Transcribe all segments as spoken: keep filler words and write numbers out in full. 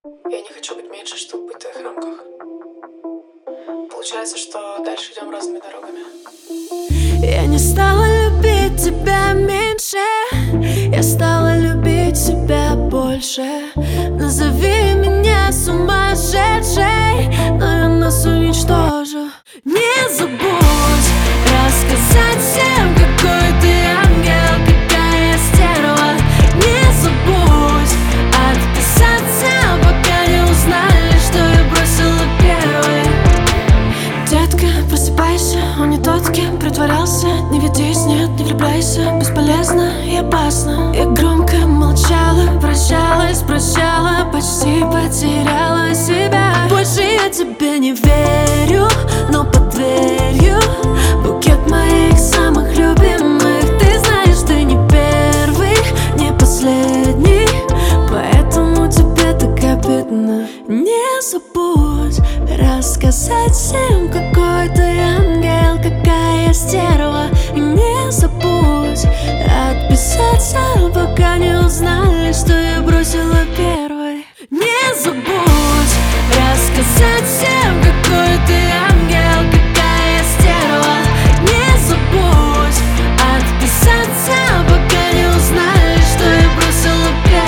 Я не хочу быть меньше, чтобы быть в твоих рамках. Получается, что дальше идем разными дорогами. Я не стала любить тебя меньше, я стала любить тебя больше. Назови меня сумасшедшей, но я нас уничтожу. Не забудь рассказать всем, какой ты ангел, какая я стерва. Не забудь отписаться, пока не узнали, что я бросила первой. Детка, просыпайся, он не тот, кем притворялся. Не ведись, нет, не влюбляйся, бесполезно и опасно. Я громко молчала, прощалась, прощала, почти потеряла себя. Больше я тебе не верю, но под дверью букет моих самых любимых. Ты знаешь, ты не первый, не последний, поэтому тебе так обидно. Не забудь рассказать всем, какой ты ангел, какая я стерва. И не забудь отписаться, пока не узнали, что я бросила первой. Не забудь рассказать всем, какой ты ангел, какая я стерва. Не забудь отписаться, пока не узнали, что я бросила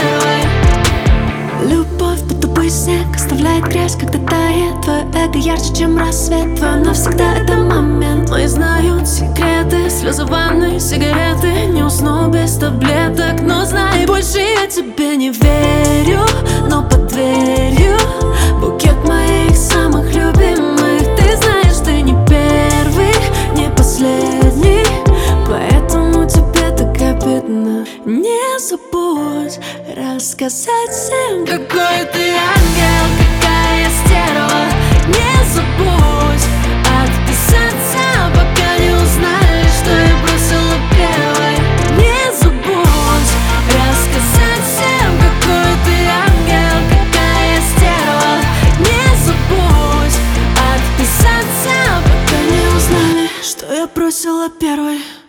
первой. Любовь будто бы снег, оставляет грязь, когда тает. Твое эго ярче, чем рассвет, твое навсегда это момент. Мои знают секреты, слезы в ванной, сигареты. Не усну без таблеток, но знай, больше я тебе не верю, но под дверью букет моих самых любимых. Ты знаешь, ты не первый, не последний, поэтому тебе так обидно. Не забудь рассказать всем, какой ты ангел, какая я стерва. Не забудь отписаться, пока не узнали, что я бросила первой. Не забудь рассказать всем, какой ты ангел, какая я стерва. Не забудь отписаться, пока не узнали, что я бросила первой.